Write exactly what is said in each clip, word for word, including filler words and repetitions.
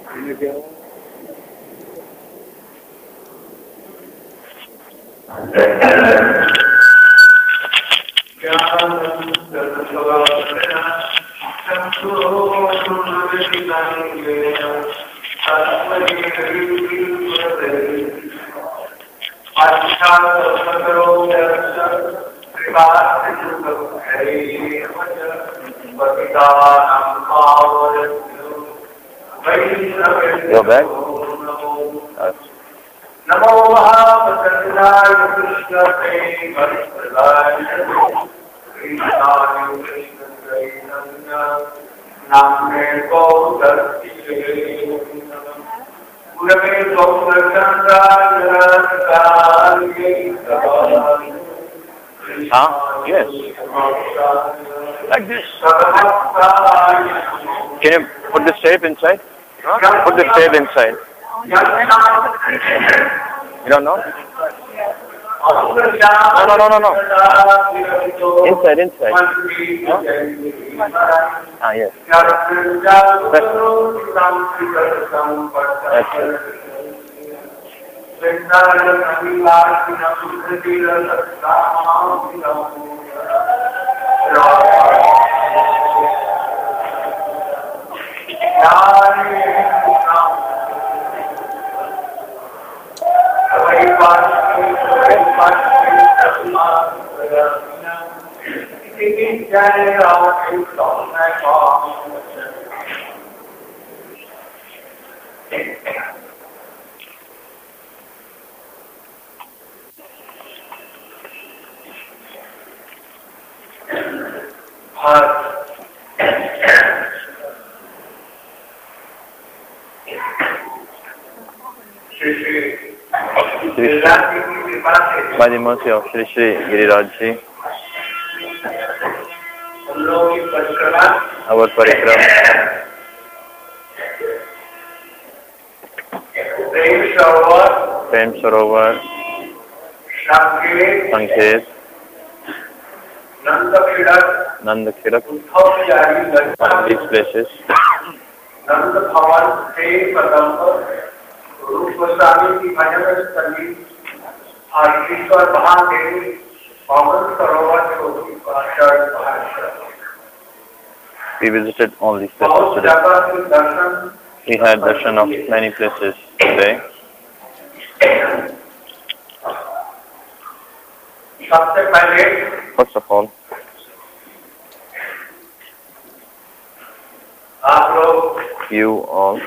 Go back. Namo Mahaprasannaya Krishna Krishna Krishna Name Gaudati Purave Huh? Yes. Like this. Can you put the tape inside? Huh? Put the tape inside. You don't know? No, no, no, no, no. Inside, inside. Huh? Ah, yes. That's, that's it. By the mercy of Shri Shri Giriraj Ji, our parikram, Prem Sarovar, Sanket, Nanda Khirak, all these places, we visited all these places today. We had darshan of many places today. First of all, you all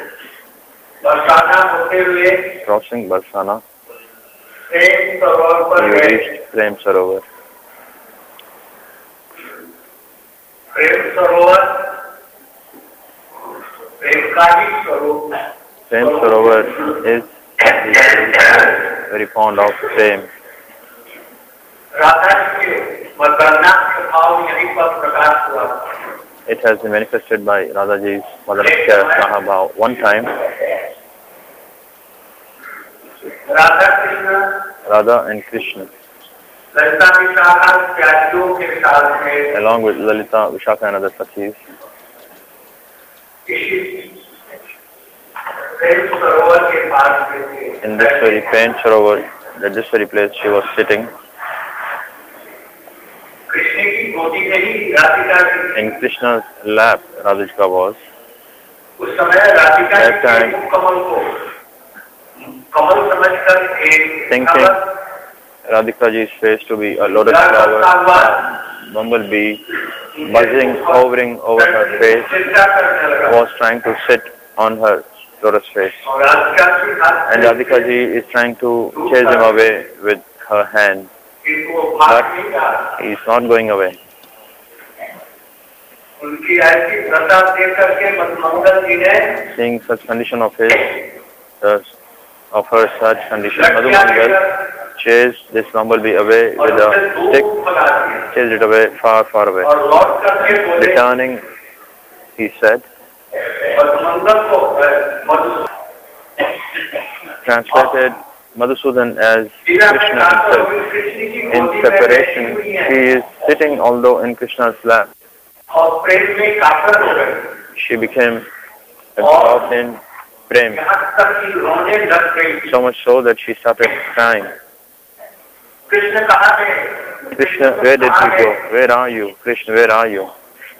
crossing Barsana, you reached Prem Sarovar. Prem Sarovar is very fond of Prem. It has been manifested by Radhaji's Madhurya Mahabhav. One time, Radha and Krishna, along with Lalita, Vishaka and other Sakhis, in this very Prem Sarovar, at this very place she was sitting. In Krishna's lap, Radhika was. That time, thinking Radhika Ji's face to be a lotus flower, a bumblebee, buzzing, hovering over her face, was trying to sit on her lotus face. And Radhika Ji is trying to chase him away with her hand, but he is not going away. Seeing such condition of his, uh, of her such condition, Madhu Mangal chased this bumblebee away with a stick, chased it away, far, far away. Returning, he said, translated Madhusudan as Krishna himself. In separation, she is sitting although in Krishna's lap. She became absorbed in prem. यहाँ तक कि रोने लग गई। So much so that she started crying. Krishna कहाँ थे? Krishna, where did you go? Where are you? Krishna, where are you?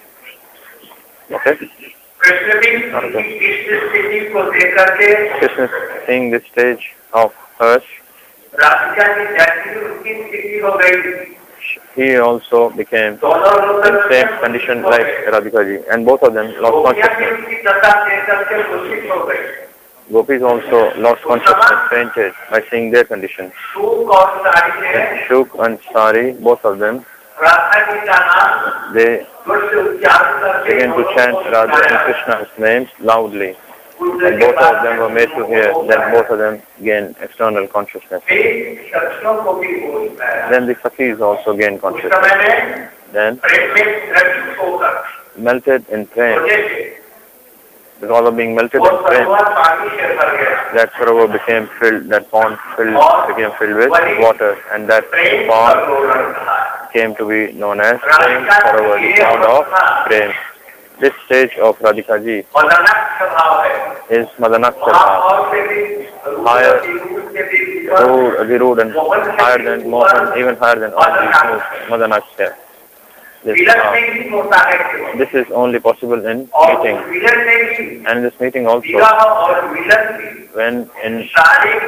Okay? Krishna भी इस स्थिति को देख करके Krishna seeing this stage of hers, Radhika की जैसी उनकी स्थिति हो गई। he also became in the same condition like Radhika ji, and both of them lost consciousness. उनकी दशा देख करके मूर्छित हो गई। Gopis also lost consciousness, fainted by seeing their condition. शुक और सारी ने Shuk and Sari, both of them, Radha ji का नाम they जोर से उच्चारण करके began to chant Radha and Krishna's names loudly. And both of them were made to hear. Then both of them gained external consciousness. एक शख्सों को भी होश में आया। Then the Sakhis also gained उस consciousness. समय में Then प्रेम में रचित होकर melted in prem. मुझे Because of being melted वो in prem, सरोवर पानी से भर गया। that Sarovar became filled, that pond filled, became filled with water, and that Prem pond सरोवर कहा। came to be known as Prem Sarovar, the pond of Prem. This stage of Radhika ji मदनक स्वभाव है। is Madanaksha वहाँ Bhav, और से भी higher, रूप से भी rude, Virud, and higher than Mohan, even higher than all these moves, Madanaksha. This, विलय uh, में ही होता है केवल। this is only possible in और meeting. विलय में ही And in this meeting also, विवाह और मिलन की when in सारे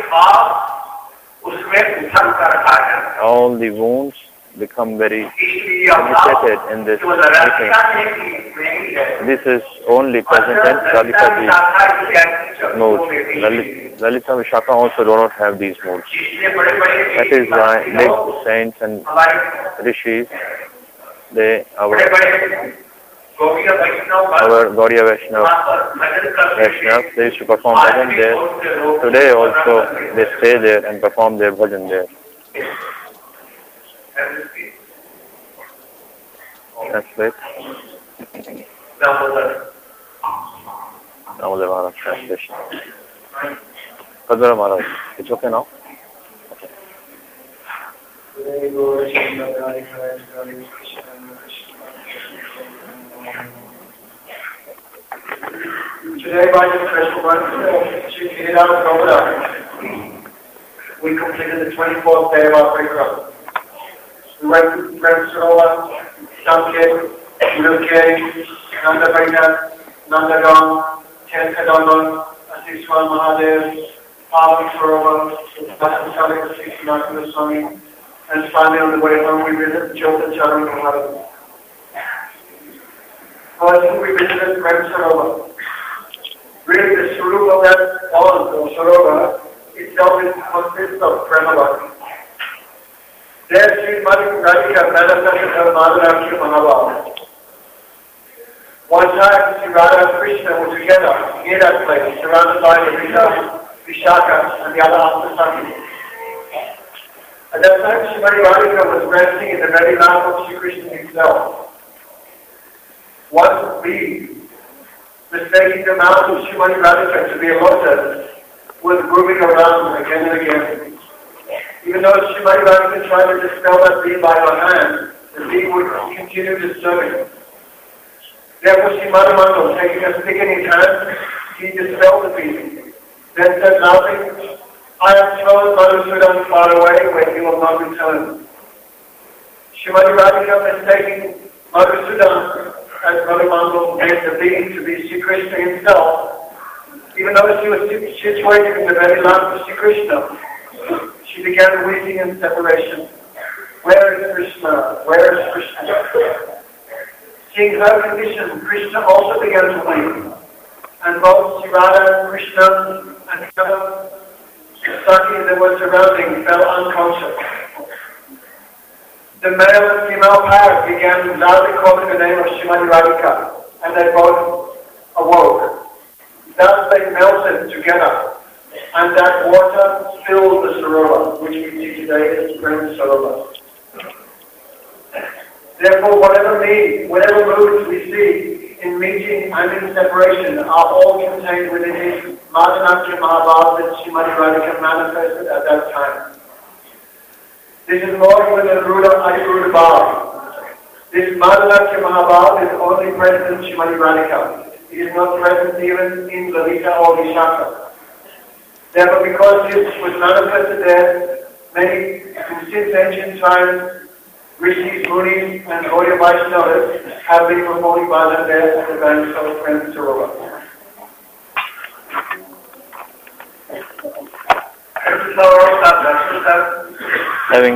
भाव उसमें उछल कर आ जाते। all the wounds become very इसलिए अभाव penetrated in this जो meeting. राधिका ने की नहीं है। This is only present in Radhika ji's mood. Lalit- Lalita Vishaka also do not have these moods. इसलिए बड़े बड़े That is why big saints and हमारे rishis, they, our, बड़े बड़े गौड़ीय वैष्णव our Gaudiya Vaishnava, वहाँ पर भजन करते Vaishnavas, they used to perform bhajan there. Today also they stay there and perform their bhajan there. Translate. Damodar Maharaj translation. Kadara Maharaj, it's okay now? Today, by the special birthday, Shri Sridhar Prabhupada, we completed the twenty-fourth day of our parikrama. We went to Prem Sarovar, Sankhet, Udalkeri, Nandabhaita, Nandagam, Ten Kadamba, Asiswar Mahadev, Pavan Sarovar, Vasantalik, Sishnakula Swami, and finally on the way home we visited Jyota Charan Maharaj. First we visited Prem Sarovar. Really the Swarup of that pond or Sarovar itself is consists of Premabhakti. There Sri Radhika manifested her Madhuraki Mahabharata. One time Sri Radha and Krishna were together near that place, surrounded by the Rita, Vishaka, and the other Aptasakis. At that time Srimati Radhika was resting in the very lap of Sri Krishna himself. One bee, mistaking the mouth of Srimati Radhika to be a lotus, was moving around again and again. Even though Srimati Radhika tried to dispel that bee by her hand, the bee would continue disturbing. Therefore, Sri Madhamangal, taking a stick in his hand, he dispelled the bee. Then said loudly, I have thrown Madhusudan far away where he will not return. Srimati Radhika, mistaking Madhusudan as Madhamangal made the bee to be Sri Krishna himself, even though she was situated in the very lap of Sri Krishna, she began weeping in separation. Where is Krishna? Where is Krishna? Seeing her condition, Krishna also began to weep. And both Sri Radha and Krishna and the other Sakis that were surrounding fell unconscious. The male and female pair began loudly calling the name of Srimati Radhika, and they both awoke. Thus they melted together, and that water filled the Sarovar, which we see today as Prem Sarovar. Therefore, whatever need, whatever moods we see in meeting and in separation are all contained within his Madhanakya Mahabharata that Srimati Radhika manifested at that time. This is more than the Ruda Adiruda Bhav. This Madhanakya Mahabharata is only present in Srimati Radhika. He is not present even in Lalita or Vishaka. Therefore, because this was manifested there, many, since ancient times, Rishis, Munis, and Gaudiya Vaishnavas have been performing bhajan there at the banks of Prem Sarovar. Having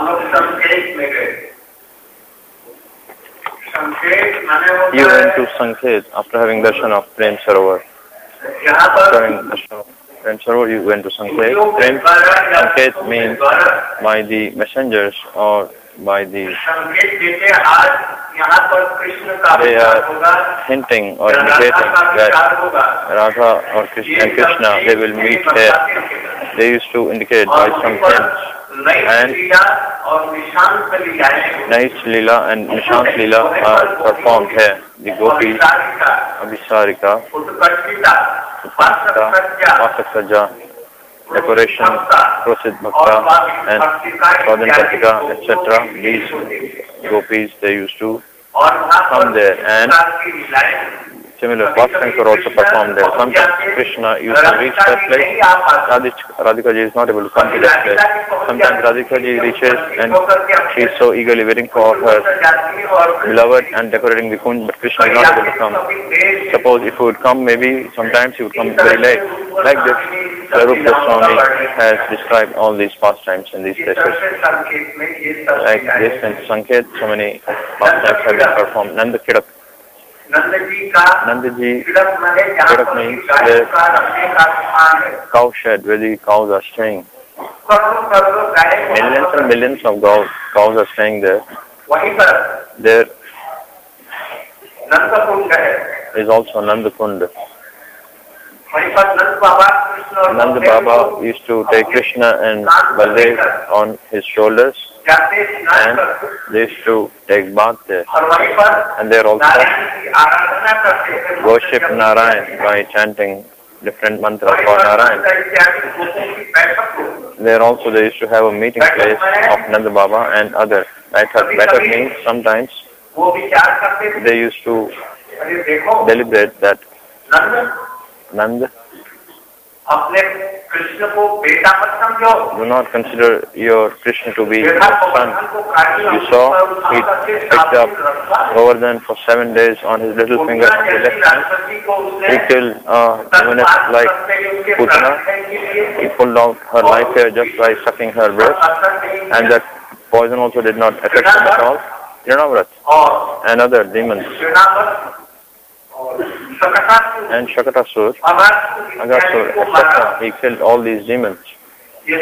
you went to Sanket after having darshan of Prem Sarovar. After having darshan of Prem Sarovar, you went to Sanket. Prem Sanket means by the messengers or by the. They are hinting or indicating that Radha or Krishna and Krishna, they will meet here. They used to indicate by some hints. And Nais Leela and Nishant Leela are performed here. The gopis, Abhisarika, Vasak Sajja, decoration, Prosid Bhakta, and Pradhan Kartika, et cetera. These gopis, they used to come there, and similar pastimes were also performed there. Sometimes Krishna used to reach that place. Radhika ji is not able to come to that place. Sometimes Radhika ji reaches and she is so eagerly waiting for her beloved and decorating the kunj, but Krishna is not able to come. Suppose if he would come, maybe sometimes he would come very late. Like this, Swarup Goswami has described all these pastimes in these places. Like this in Sanket, so many pastimes have been performed. Nanda Kidak. Nandaji, Kidak means the cow shed where the cows are staying. Millions and millions of cows, cows are staying there. There is also Nanda Kund. Nanda Baba used to take Krishna and Baldev on his shoulders, and they used to take bath there. And they also worship Narayan by chanting different mantras for Narayan. There also they used to have a meeting place of Nanda Baba and other. Better means sometimes they used to deliberate that Nanda, do not consider your Krishna to be your son. You saw he picked up Govardhan for seven days on his little finger of the left hand. He killed a woman like Putana. He pulled out her life hair just by sucking her breast, and that poison also did not affect him at all. Hiranavrat and other demons. And Shakatasur, Agasur, et cetera. He killed all these demons. This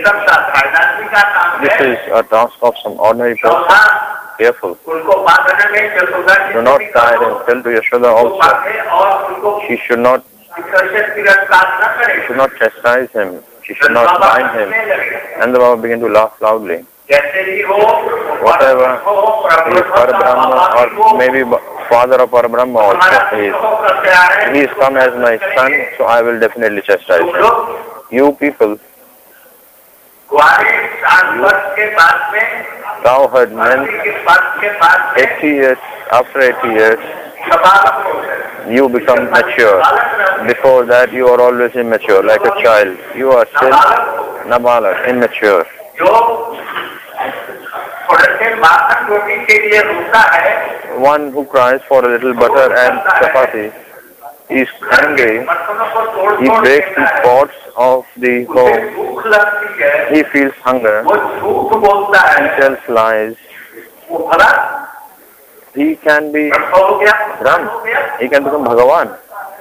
is a task of some ordinary person. Careful. Do not tie and tell to Yashoda also. She should not, she should not chastise him. She should not bind him. And the Baba began to laugh loudly. Whatever, he is Parabrahma or maybe father of Parabrahma also he is. He is come as my son, so I will definitely chastise him. You people, cowherd men, eighty years, after eighty years, you become mature. Before that, you are always immature, like a child. You are still nabalak, immature. One who cries for a little butter and chapati is angry. He breaks the pots of the home. He feels hunger. He tells lies. He can be Ram. He can become Bhagavan.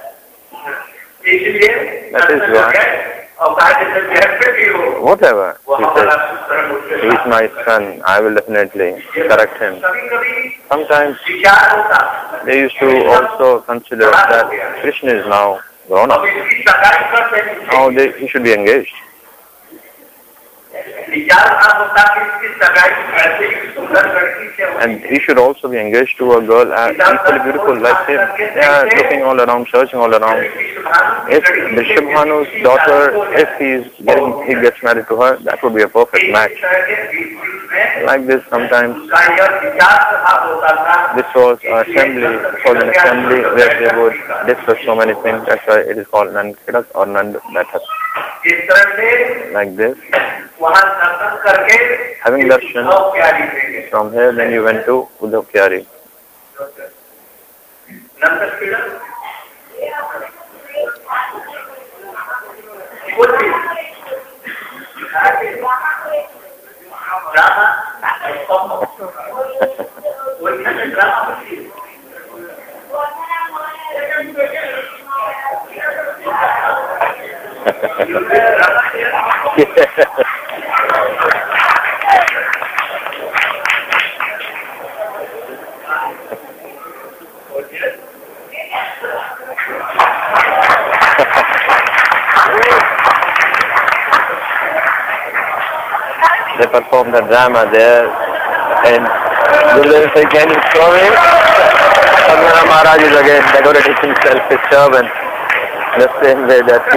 That is why. Whatever, he says, he is my son, I will definitely correct him. Sometimes they used to also consider that Krishna is now grown up. Now they, he should be engaged. And he should also be engaged to a girl as equally beautiful like him. They are looking all around, searching all around. If Vrishabhanu's daughter, if he is getting, he gets married to her, that would be a perfect match. Like this sometimes. This was an assembly, it was an assembly where they would discuss so many things. That's why it is called Nand Khirak or Nand method. Like this. Having darshan from here, then you went to Uddhav Kyari. They performed the drama there, and Gurudev said, "Can you show me?" Padmana Maharaj is again decorating himself his turban, the same way that he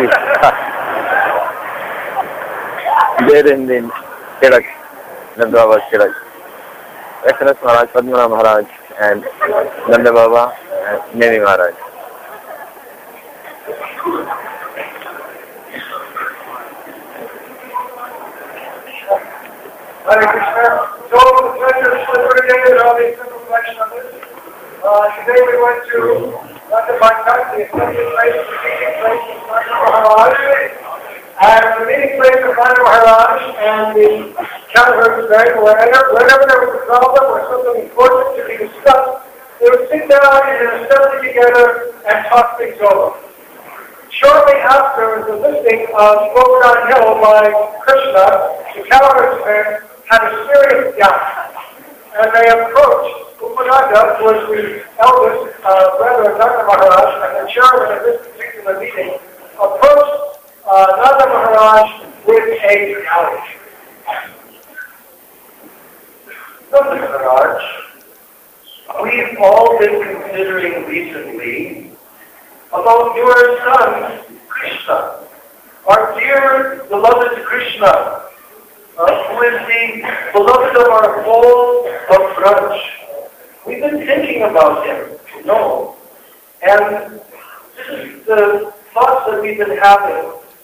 there in the Khirak, Nanda Baba's Khirak. Eknath Maharaj, Padmana Maharaj, and Nanda Baba, and Nemi Maharaj. Hare Krishna. So, the pleasure of celebrating with all these simple reflection on this. Uh, today we went to Nanda Bhagat, the assembly place, the meeting place of Nanda Maharaj. And the meeting place of Nanda Maharaj and the Calvary Bank, whenever, whenever there was a problem or something important to be discussed, they would sit down in an assembly together and talk things over. Shortly after the listing of Govardhan Hill by Krishna, the Calvary Bank had a serious doubt, and they approached Upananda, who was the eldest uh, brother of Nanda Maharaj and the chairman of this particular meeting, approached uh, Nanda Maharaj with a challenge. Nanda Maharaj, we've all been considering recently about your son, Krishna, our dear beloved Krishna, Uh, who is the beloved of our whole of Braj. We've been thinking about him, you know, and this is the thoughts that we've been having.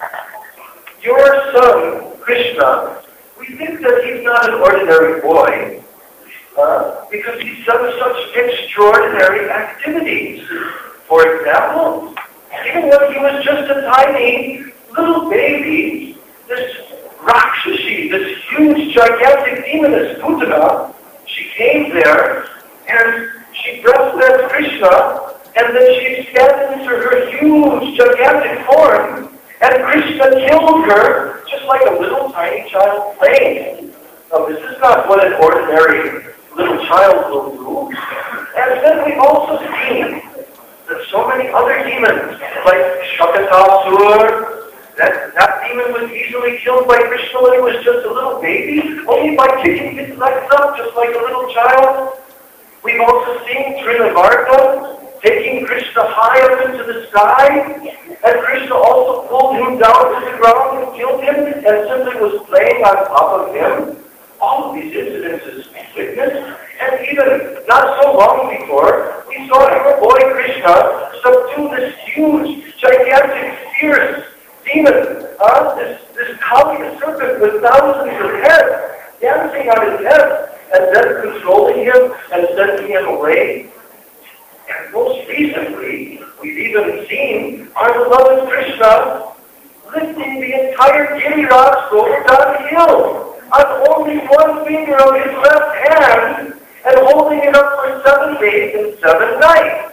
Your son, Krishna, we think that he's not an ordinary boy, uh, because he's done such extraordinary activities. For example, even when he was just a tiny little baby, this Rakshasi, this huge, gigantic demoness, Putana, she came there and she dressed as Krishna, and then she stepped into her huge, gigantic form, and Krishna killed her just like a little tiny child playing. Now, this is not what an ordinary little child will do. And then we've also seen that so many other demons, like Shakatasur, That, that demon was easily killed by Krishna when he was just a little baby, only by kicking his legs up just like a little child. We've also seen Trinavarta taking Krishna high up into the sky, and Krishna also pulled him down to the ground and killed him and simply was playing on top of him. All of these incidences we witnessed, and even not so long before, we saw our boy Krishna subdue this huge, gigantic, fierce demon, uh, this, this Kali serpent with thousands of heads, dancing on his head, and then controlling him and sending him away. And most recently, we've even seen our beloved Krishna lifting the entire Giriraj Govardhan Hill on only one finger of his left hand and holding it up for seven days and seven nights.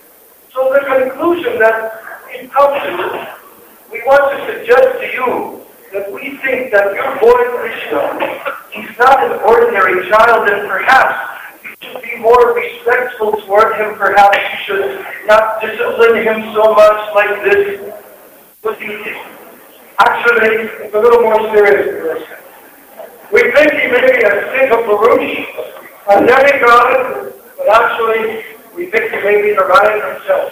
So the conclusion that it comes to, we want to suggest to you that we think that your boy Krishna, he's not an ordinary child, and perhaps you should be more respectful toward him. Perhaps you should not discipline him so much like this. But actually, it's a little more serious than this. We think he may be a Siddha Purush, a demigod, but actually, we think he may be the Ryan himself.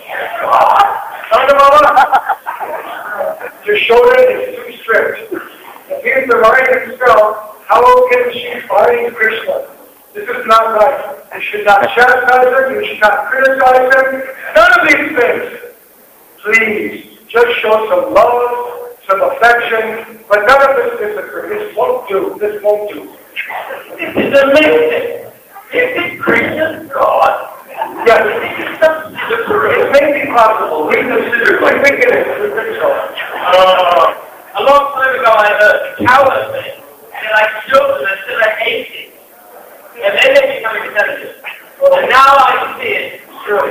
Yashoda is too strict. If he's the Ryan himself, How can she find Krishna? This is not right. You should not chastise him. You should not criticize him. None of these things. Please, just show some love, some affection, but none of this disappear. This won't do. This won't do. This is amazing. Is this Krishna's God? Yes. It may be possible. Reconsider. I think it is. I think so. Uh, a long time ago I heard Taoist men, and I showed them until I hate it. And then they become intelligent. And now I see it. Sure.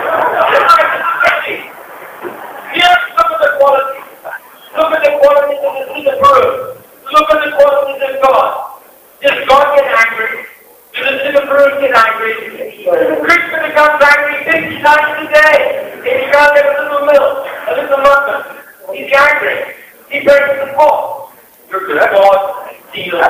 Here's some of the qualities. Look at the qualities of the Siddha Guru. Look at the qualities of God. Does God get angry? Does the Siddha Guru get angry? Krishna becomes angry fifty times a day. He can't get a little milk, a little mutton. He's angry. He breaks the pot. You're good. God deals.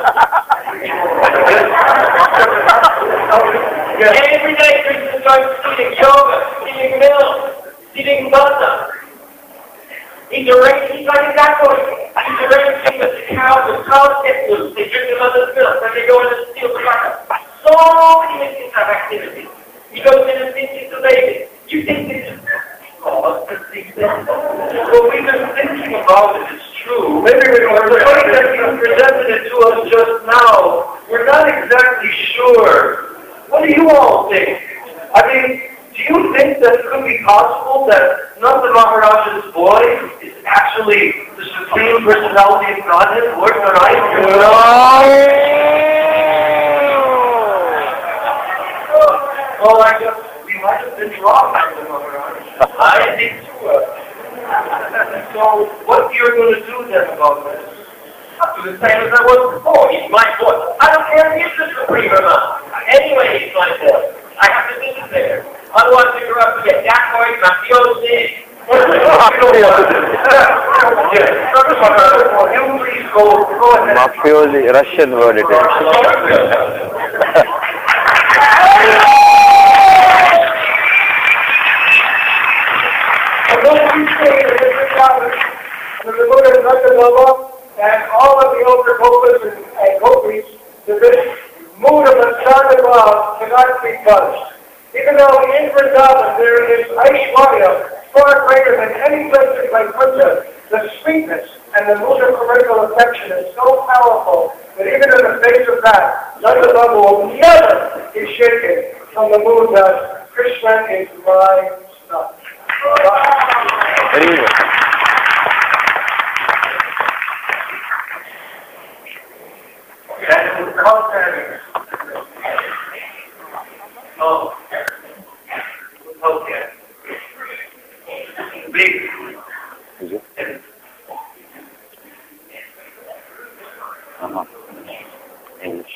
Every day Krishna starts eating yoga, eating milk, eating butter. He's arranging, he's like a decoy. He's arranging the cows, the cows get loose, they drink the mother's milk, then they go in and steal the butter. So many things have activities. He goes in and thinks the baby. You think this is God? Well, we've been thinking about it, it's true. Maybe we don't the way that you presented it to us just now, we're not exactly sure. What do you all think? I mean, do you think that it could be possible that Nanda Maharaja's boy is actually the Supreme Personality of Godhead, Lord Narayana? No! Oh, I guess we might have been wrong, Nanda Maharaja. I think too. So, what are you going to do then about this? I'll do the same as I was before. He's my boy. I don't care if he's the Supreme or not. Anyway, he's my boy. I have to visit there. Otherwise, we grow up to get decoys, mafiosi. Mafiosi, Russian word it is. And all of the older gopis and, and gopis, this mood of Achana love cannot be touched. Even though in Vrindavan there is Aishwarya far greater than any place in Vaikuntha, the sweetness and the mood of parental affection is so powerful that even in the face of that, Nanda Baba will never be shaken from the mood that Krishna is my son. Very good. And with content, oh, okay, big. Is it? Uh-huh. English.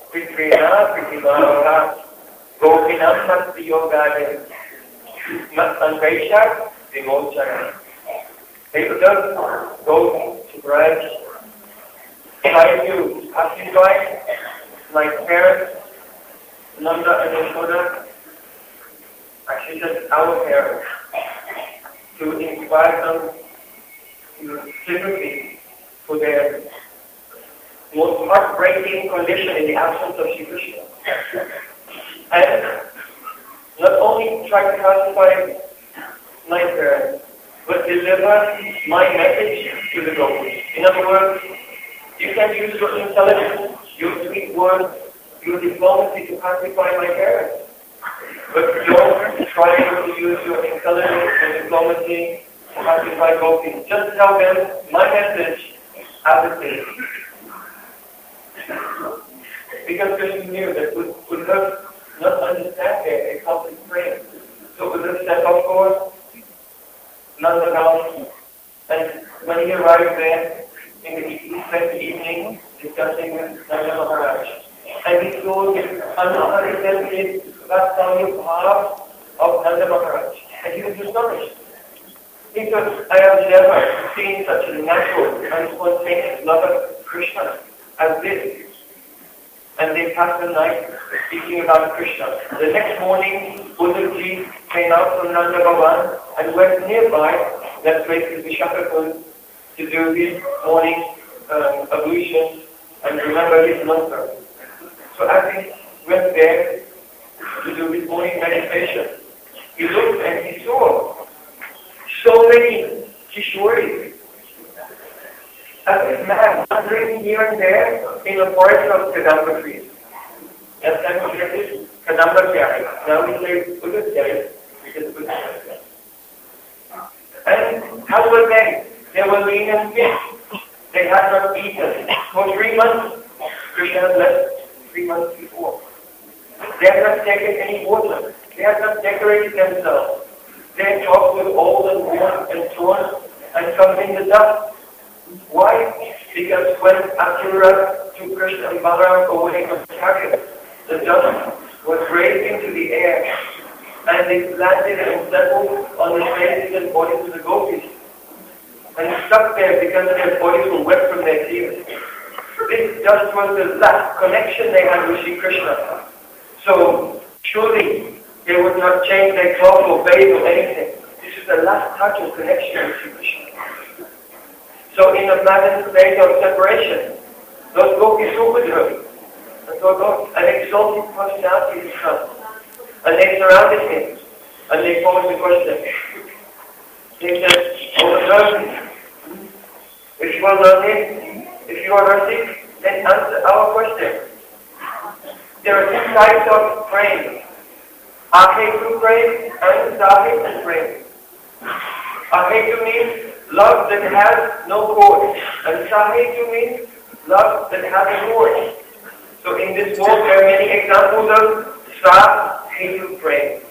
Vikrena Vikimara Gopinam Bhakti Yogaya Anvaisha Vimochana. They would just go to Braj, try to pacify my parents, Nanda and Yashoda, actually just our parents, to inspire them to sympathy for their most heartbreaking condition in the absence of Shri Krishna. And not only try to pacify my parents, but deliver my message to the gopis. In other words, you can use your intelligence, your sweet words, your diplomacy to pacify my parents. But don't try to use your intelligence and diplomacy to pacify gopis. Just tell them my message as it is. Because Krishna knew that would would not understand their exalted prayer. So would have set off for Nandagaon, and when he arrived there in the evening, he spent the evening discussing with Nanda Maharaj. And he told him, unrepresented Vatsanya Bhav of Nanda Maharaj. And he was astonished. He said, I have never seen such a natural and spontaneous love of Krishna as this. And they passed the night speaking about Krishna. The next morning, Uddhavji came out from Nanda Bhavan and went nearby, that place is Vishakapur, to do his morning um, ablution and remember his mantra. So as he went there to do his morning meditation, he looked and he saw so many Kishoris. As this man wandering here and there in a forest of Kadamba trees. Last time we said this, Kadamba Chari. Now we say Buddha Chari, because Buddha Chari. And how were they? They were lean and thin. They had not eaten for three months. Krishna had left three months before. They had not taken any water. They had not decorated themselves. They had talked with old and worn and torn and come in the dust. Why? Because when Asura took Krishna and Balaram away from the chariot, the dust was raised into the air, and they landed and settled on the faces and bodies of the gopis, and stuck there because their bodies were wet from their tears. This dust was the last connection they had with Shri Krishna. So surely they would not change their clothes or bathe or anything. This is the last touch of connection with Shri Krishna. So in a maddened state of separation, those gopis saw Uddhava, and so an exalted personality has come, and they surrounded him, and they posed the question. They said, "Oh Uddhava, if you are learning, if you are learning, then answer our question. There are two types of praying: Ahetu praying and Sahetu praying. Ahetu means love that has no cause, and Sahetu means love that has a cause. So in this world there are many examples of Sahetu praying.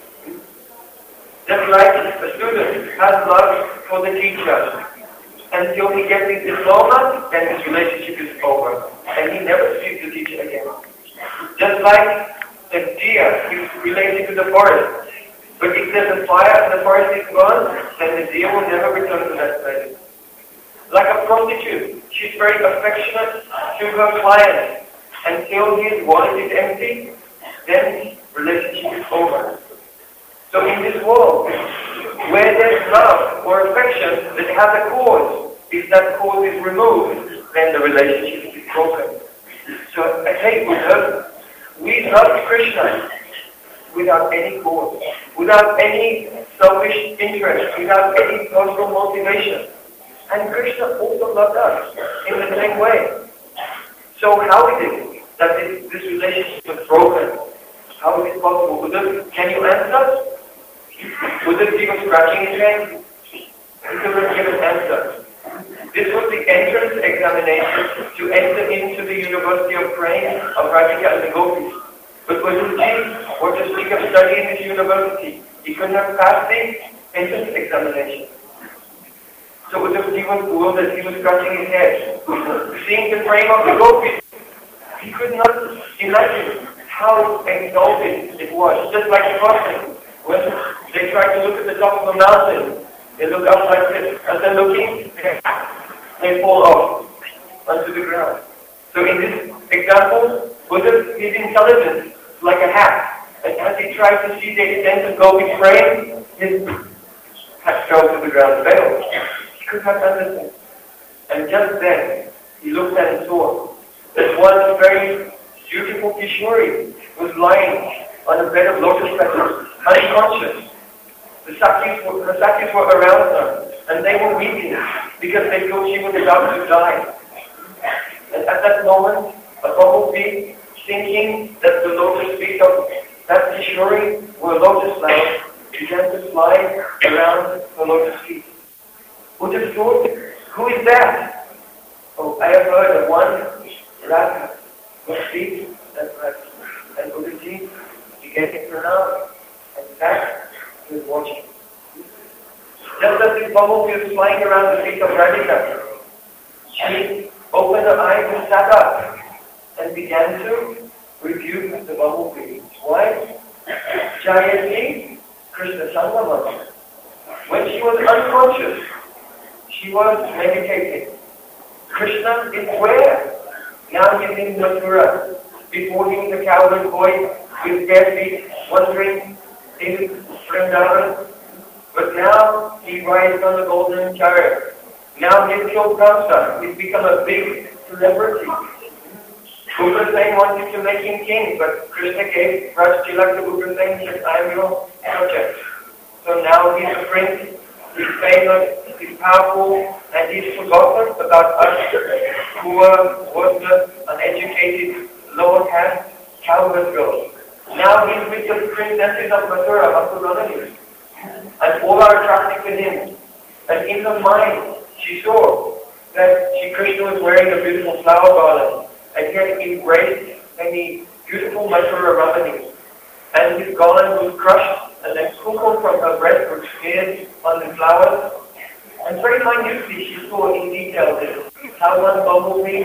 Just like a student has love for the teacher, until he gets his diploma, then his relationship is over, and he never sees the teacher again. Just like the deer is related to the forest. But if there's a fire and the forest is gone, then the deer will never return to that place. Like a prostitute, she's very affectionate to her client. Until his wallet is empty, then relationship is over. So in this world, where there's love or affection that has a cause, if that cause is removed, then the relationship is broken. So, hey Buddha, we love Krishna without any cause, without any selfish interest, without any personal motivation. And Krishna also loved us in the same way. So how is it that this, this relationship was broken? How is it possible? Buddha, can you answer? Buddha was scratching his head. He couldn't give an answer. This was the entrance examination to enter into the University of Praying of Radhika and the Gopis. But Buddhaji or to speak of study in this university, he could not pass the entrance examination. So Uddhavji was told that he was scratching his head, seeing the frame of the gopis. He could not imagine how exalted it was. Just like the crossing. When they try to look at the top of a mountain, they look up like this. As they're looking, they fall off onto the ground. So in this example, Buddha, his intelligence is like a hat. And as he tries to see the extent of Gopi's brain, his hat fell to the ground. Failed. He could not understand. And just then, he looked and saw that one very beautiful Kishori was lying on a bed of lotus petals, unconscious. The Sakis were, the Sakis were around her, and they were weeping because they thought she was about to die. And at that moment, a bumblebee, thinking that the lotus feet of that Kishori were lotus flowers, began to fly around the lotus feet. Buddha thought, who is that? Oh, I have heard of one, Radha, who speaks that Radha. And Buddhaji began to pronounce, and that he was watching. Just as this bumblebee was flying around the feet of Radhika, she opened her eyes and sat up and began to rebuke the bumblebee. Why? Jayati Krishna Sangama. When she was unconscious, she was meditating. Krishna is where? Now he's in Mathura, before him the cowherd boy with bare feet wandering in Vrindavan. But now he rides on the golden chariot. Now he's killed Kamsa. He's become a big celebrity. Ugrasena wanted to make him king, but Krishna gave Raj Tilak to Ugrasena and said, I am your subject. So now he's a prince, he's famous, he's powerful, and he's forgotten about us who were worthless, uneducated, lower caste, cowherd girls. Now he's with the princesses of Mathura, Mathurani, and all are attracted to him. And in her mind, she saw that Shri Krishna was wearing a beautiful flower garland, and he had embraced many beautiful Mathura Ramanis. And his garland was crushed, and then kumkum from her breast was smeared on the flowers. And very minutely she saw in detail this, how one bumblebee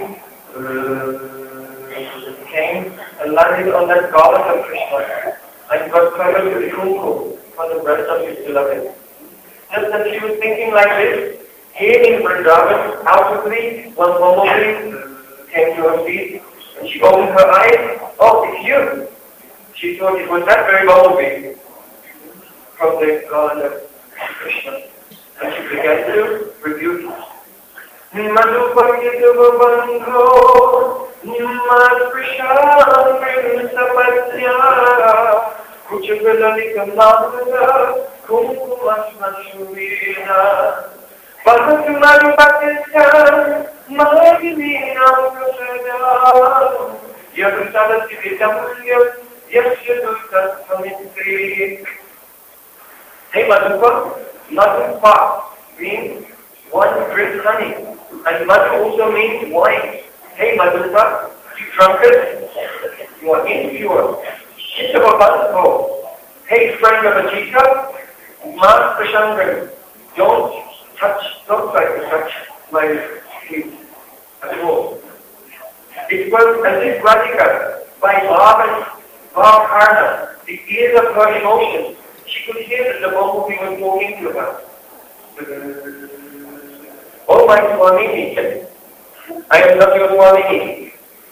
came and landed on that garland of Krishna, and got covered with kumkum on the breast of his beloved. Just as she was thinking like this, here in Vrindavan, outwardly, one bumblebee came to her feet, and she opened her eyes. Oh, it's you! She thought it was that very bumblebee from the garland of Krishna. And she began to rebuke him. Madhupakitava bandho nimmat prashad sapatya kuchagalika namaga kumkumasmashuvina Bhagavatu madhupakitya mahininam prasada yadusavati vitamulya yasya dutta samitri. Hey Madhupa, Madhupa means one drinks honey, and Madhu also means wine. Hey Madhupa, you drunkard, you are impure. Shitavabandho, hey friend of Ajita, Mas Prashangan, don't touch, don't try to touch my feet at all. It was as if Radhika, by Bhavan, Bhavarna, the ears of her emotions, she could hear that the bumblebee was talking to her. Oh my Swamini, I am not your Swamini.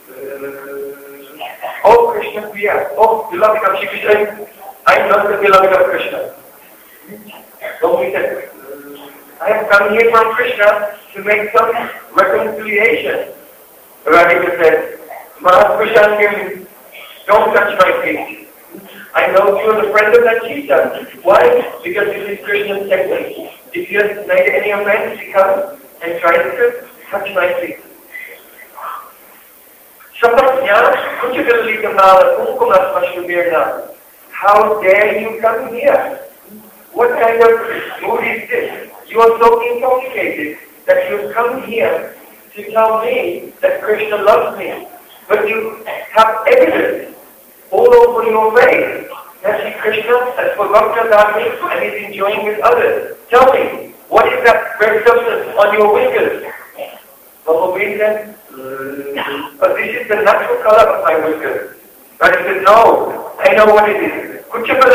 Oh Krishna Priya, oh beloved of Shri Krishna, I am not the beloved of Krishna. So he said, I have come here from Krishna to make some reconciliation. Radhika said, Mahaprashangan, don't touch my feet. I know you are the friend of that Chita. Why? Because this is Krishna's technique. If he has made any offense, he comes and tries to touch my feet. How dare you come here? What kind of mood is this? You are so intoxicated that you come here to tell me that Krishna loves me. But you have evidence all over your face that Shri Krishna has forgotten about me and is enjoying with others. Tell me, what is that red substance on your whiskers? Bumblebee said, But this is the natural color of my wisdom. But he said, no, I know what it is.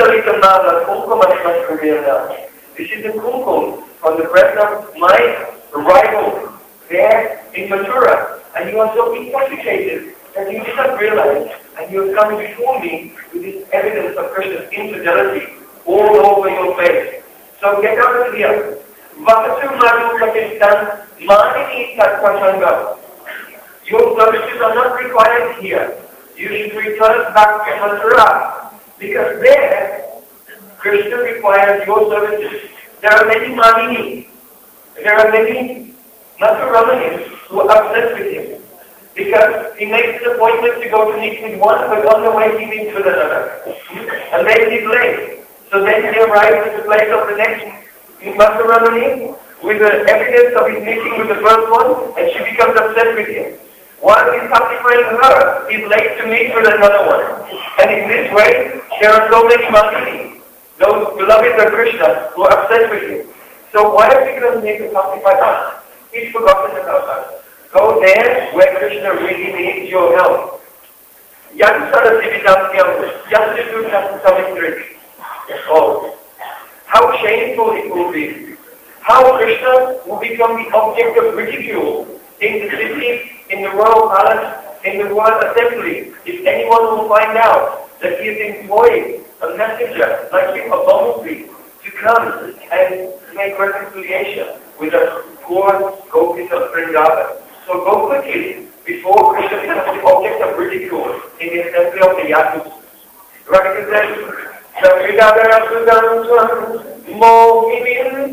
This is the kumkum from the breath of my rival there in Mathura. And you are so intoxicated that you did not realize, and you have come before me with this evidence of Krishna's infidelity all over your face. So get out of here. Vakatu Madhu Pakistan, Mani Tatvasanga. Your services are not required here. You should return back to Mathura. Because there, Krishna requires your services. There are many Manini. There are many Mathuramanis who are upset with him. Because he makes an appointment to go to meet with one, but on the way he meets with another. And then he's late. So then he arrives at the place of the next Mathuramani with the evidence of his meeting with the first one, and she becomes upset with him. While he's pacifying her, he's late to meet with another one. And in this way, there are so many Manini, those beloved of Krishna, who are upset with him. So why are we going to make a pacify us? He's forgotten about us. Go there where Krishna really needs your help. Yansara Sividasyam, Yansidu Samitri. Oh, how shameful it will be. How Krishna will become the object of ridicule in the city, in the royal palace, in the royal assembly. If anyone will find out that he has employed a messenger like him, a bumblebee, to come and make reconciliation with a poor Gopis of Vrindavan. So go quickly before Krishna becomes the object of ridicule in the assembly of the Yadus. Radhika says, Savidavara Mohivin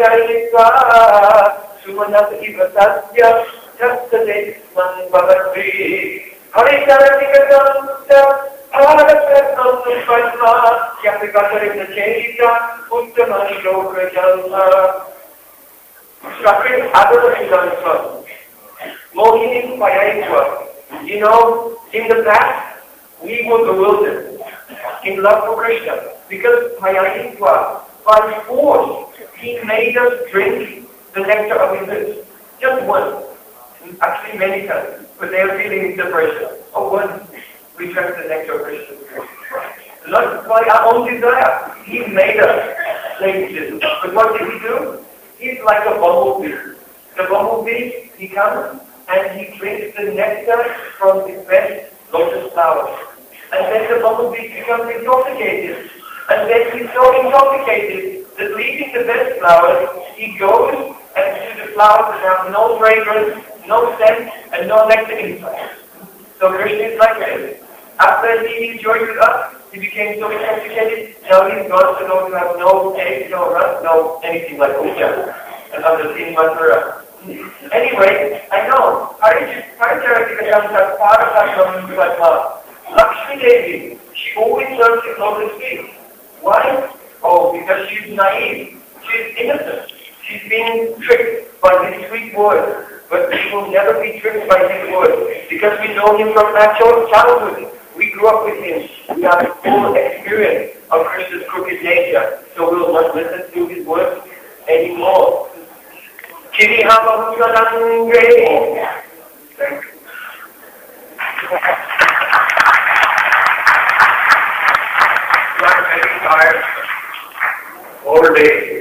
Sayayika Sumanat Ivasatya Chastate Manbhavati Harisaratikadamsa Arasatam Padma Yapikatarina Chelita Uttamani Lokajalma Shakrit Adaravidansa Mohini Payayitva. You know, in the past, we were bewildered in love for Krishna because Payayitva, by force, he made us drink the nectar of his lips. Just one. Actually, many times. But they are feeling separation. Oh, one. We drank the nectar of Krishna. Not by our own desire. He made us drink this. But what did he do? He's like a bumblebee. The bumblebee, he comes and he drinks the nectar from the best lotus flowers. And then the bumblebee becomes intoxicated. And then he's so intoxicated that leaving the best flowers, he goes and to the flowers that have no fragrance, no scent, and no nectar inside. So Krishna is like this. After he enjoyed with us, he became so intoxicated, now he's gone to those who have no taste, no rust, no anything like Uja and others in Mathura. Anyway, I know, Harisaratika part of that Padma. Lakshmi Devi, she always serves his lotus feet. Why? Oh, because she's naive. She's innocent. She's been tricked by his sweet words. But we will never be tricked by his words because we know him from natural childhood. We grew up with him. We have full experience of Krishna's crooked nature. So we will not listen to his words anymore. Kirihava Mudanangre. Thank you. I'm very tired all day.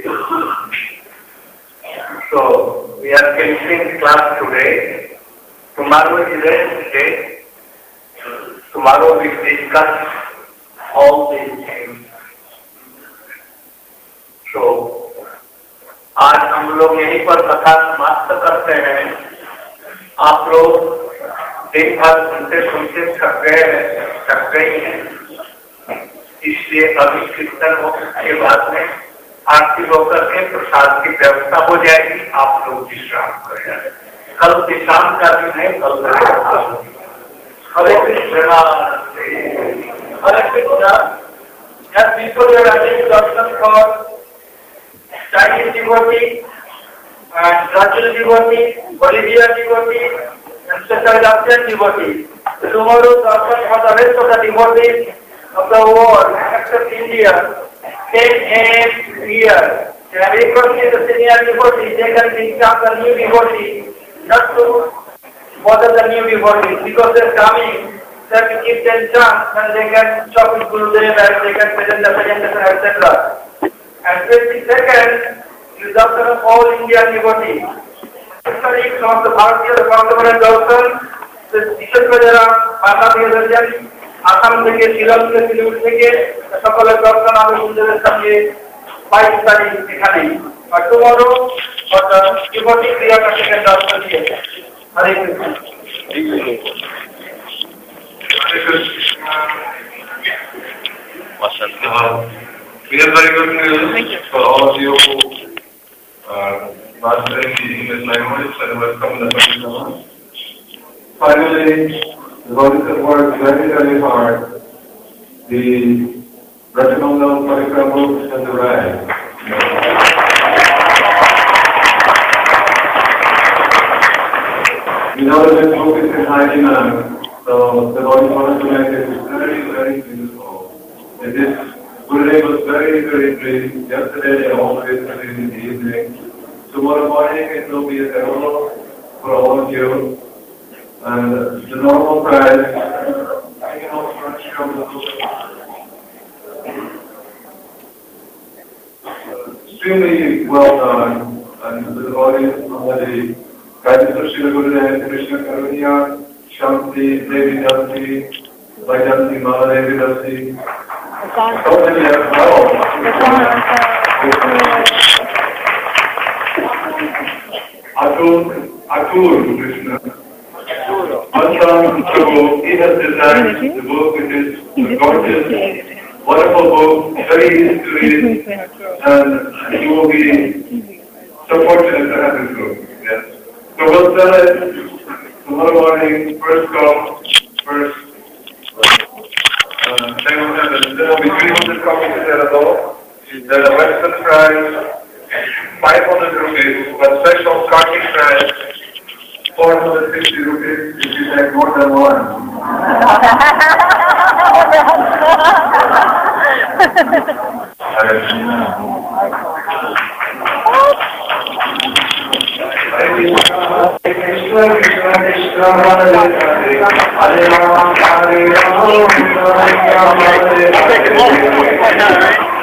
So we are finishing class today. Tomorrow is rest day. Tomorrow we discuss all these things. So आज हम लोग यहीं पर कथा समाप्त करते हैं. आप लोग दिन भर सुनते सुनते थक गए थक गई हैं. इसलिए अभी कीर्तन के बाद में आरती होकर के प्रसाद की व्यवस्था हो जाएगी. आप लोग विश्राम करें. कल विश्राम का दिन है. कल हरे कृष्णा हरे Krishna. As people are attending darshan for Chinese devotee and Brazil devotee, Bolivia devotee, and Central African devotee. Tomorrow darshan for the rest of the devotees of the world except India. ten a m here. And requesting the senior devotees, they can be the new devotee, not to what are the new devotees? Because they're coming, they have to give them chance and they can talk with Gurudev and they can present the presentation, et cetera. And twenty-second is Darshan of all Indian devotees. Studying some of the Bharatiya, the Bhaktivinoda Darshan, the Ishwar যারা বাংলা থেকে ধরেছেন, আসাম থেকে, শিলং থেকে, সিলিগুড়ি থেকে, সকলের দর্শন আমি সুন্দরের সঙ্গে বাইশ তারিখ এখানে। আর tomorrow, অর্থাৎ devotee ক্রিয়াটা থেকে দর্শন দিয়েছে। হরে Krishna. We are very good news for all of you who are mastering the English language and who have come in the Parikrama. Finally, the bodies have worked very, very hard. The Rajamangal Parikrama books and the rag. We know that this book is in high demand, so the body wanted to make it very, very beautiful. It is Gurudev was very, very brief yesterday and also yesterday in the evening. Tomorrow morning it will be a demo for all of you. And the normal price, I can also show the book. Extremely well done, and the audience already guided to Srila Gurudev, Krishna Karunya, Shanti, Devi Dasi, Vajanti, Maladevi Dasi. So many as well. Atul, Atul Krishna. One so he has designed the book, which is a gorgeous, wonderful book, very easy to read, and you will be so fortunate to have this book. Yes. So we'll sell it tomorrow morning, first come, first. Uh, then we'll have it. There will be three hundred copies available. There's a Western price, five hundred rupees, but special Kartik price, four hundred fifty rupees if you take more than one. Krishna Krishna Krishna Hare Hare Hare Rama Hare Rama Rama Rama Hare Hare